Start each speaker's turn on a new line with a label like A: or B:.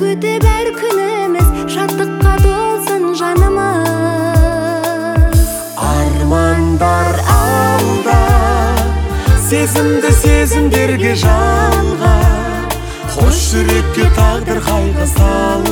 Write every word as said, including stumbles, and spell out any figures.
A: күтіп әр күніміз, шаттыққа толсын жанымыз.
B: Армандар алда, сезімді сезімдерге жалға, қош жүрекке тағдыр қайғы салды.